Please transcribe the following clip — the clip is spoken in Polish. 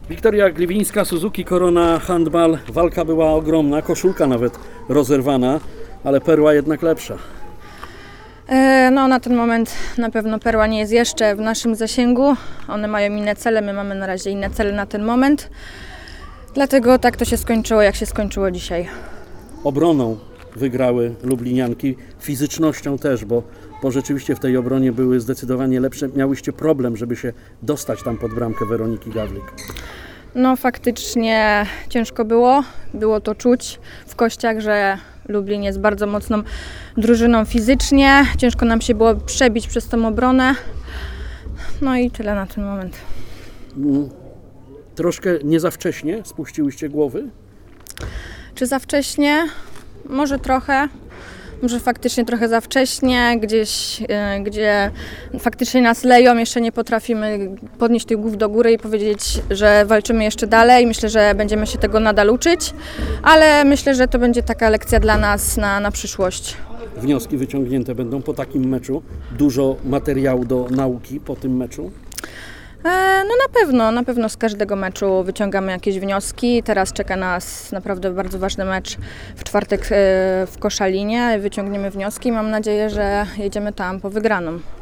Wiktoria Gliwińska, Suzuki Corona Handball. Walka była ogromna, koszulka nawet rozerwana, ale Perła jednak lepsza. No na ten moment na pewno Perła nie jest jeszcze w naszym zasięgu. One mają inne cele, my mamy na razie inne cele na ten moment. Dlatego tak to się skończyło, jak się skończyło dzisiaj. Obroną wygrały lublinianki, fizycznością też, bo rzeczywiście w tej obronie były zdecydowanie lepsze. Miałyście problem, żeby się dostać tam pod bramkę Weroniki Gawlik. No faktycznie ciężko było. Było to czuć w kościach, że Lublin jest bardzo mocną drużyną fizycznie. Ciężko nam się było przebić przez tą obronę. No i tyle na ten moment. Troszkę nie za wcześnie spuściłyście głowy? Czy za wcześnie? Może trochę. Może faktycznie trochę za wcześnie, gdzieś, gdzie faktycznie nas leją, jeszcze nie potrafimy podnieść tych głów do góry i powiedzieć, że walczymy jeszcze dalej. Myślę, że będziemy się tego nadal uczyć, ale myślę, że to będzie taka lekcja dla nas na przyszłość. Wnioski wyciągnięte będą po takim meczu? Dużo materiału do nauki po tym meczu? No na pewno z każdego meczu wyciągamy jakieś wnioski. Teraz czeka nas naprawdę bardzo ważny mecz w czwartek w Koszalinie. Wyciągniemy wnioski i mam nadzieję, że jedziemy tam po wygraną.